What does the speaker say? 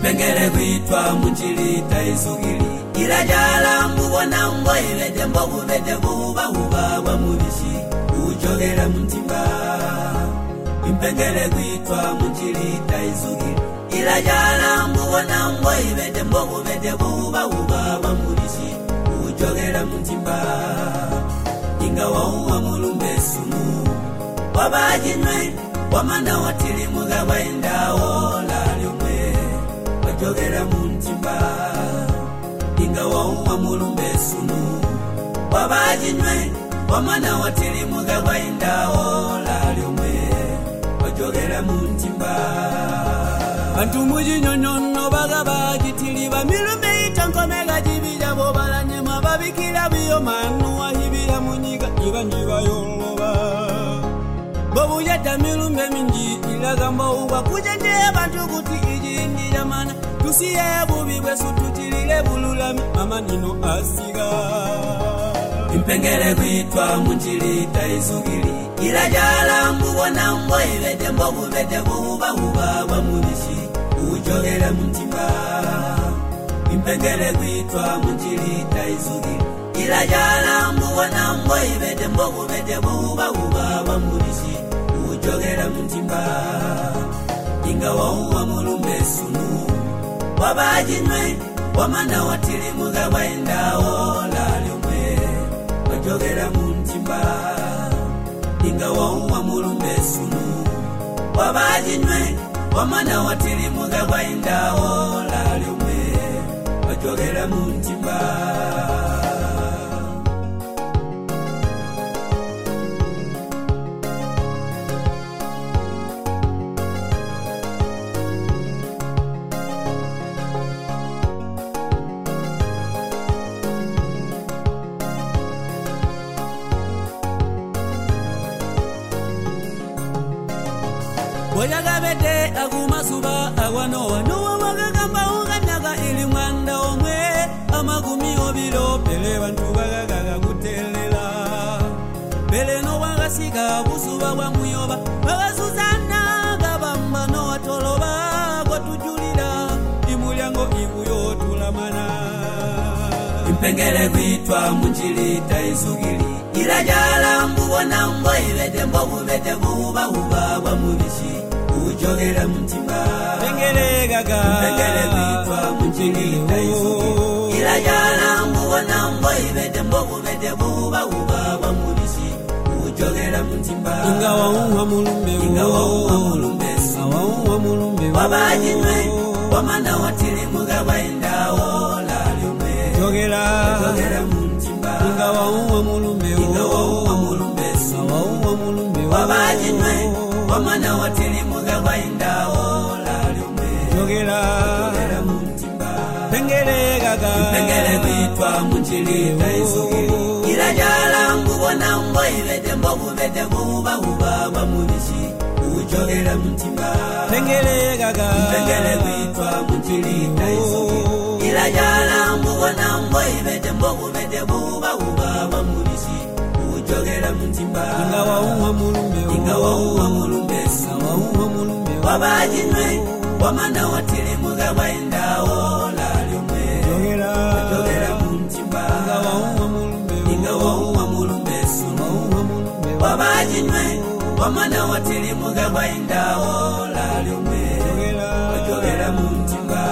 Impengele kwitwa munchilita izugili ilajala mbubona mboile dembo kubete buba wa mulishi ujogera muntimba. Impengele kwitwa munchilita izugili ilajala mbubona mboile dembo kubete buba wa mulishi ujogera muntimba. Ingawa uwa mulumbe sumu wabajinwe wamana watili muga waendao lalyomwe wajogera muntimba. Ingawa uwa mulumbe sumu wabajinwe wamana watili muga waendao lalyomwe wajogera muntimba. Bantu mujinyonyono baga bajitili bamilumbe itankomega jibija bobalanye mababikila biyo manu wahibila munyiga ibanjiba yoloba. Bobu yata milumbe mingi ilagamba uwa kujende abantu kuti ijindi jamana tusiye bubi bwesu tutilile bululami amanino asiga. Impengele kwitwa munchilita izugili ilajala mbubona mboile dembo kubete buba wa mulishi ujogera muntimba. Impengele kwitwa munchilita izugili ilajala mbubona mboile dembo kubete buba wa mulishi ujogera muntimba. Ingawa uwa mulumbe sunu wabajinwe wamana watili muga waendao lalyomwe wajogera muntimba. Ingawa uwa mulumbe sunu wabajinwe wamana watili muga waendao lalyomwe wajogera muntimba. Oyagabete agumasuba agwanoa nuwa wagagamba unganyaga ili mwanda omwe amagumi obiro pele bantu bagagaga kutelela pele no wagasiga busuba wa muyoba bagasuzana gabamba no watoloba gwatujulira imulyango ibuyo tulamana. Impengele kwitwa munchilita izugili ilajala mbubona mboile dembo kubete buba wa mulishi ujogera muntimba. Impengele kwitwa munchilita izugili ilajala mbubona mboile dembo kubete buba wa mulishi ujogera muntimba. Ingawa uwa mulumbe wabajinwe wamana watili muga waendao lalyomwe jogera muntimba. Ingawa uwa mulumbe wabajinwe wamana watili muga waendao lalyomwe jogera muntimba. Impengele kwitwa munchilita izugili ilajala mbubona mboile dembo kubete buba wa mulishi ujogera muntimba. Impengele kwitwa munchilita izugili ilajala mbubona mboile dembo kubete buba wa mulishi ujogera muntimba. Ingawa uwa mulumbe wabajinwe wamana watili muga waendao lalyomwe wajogera muntimba. Ingawa uwa mulumbe wabajinwe wamana watili muga waendao lalyomwe wajogera muntimba.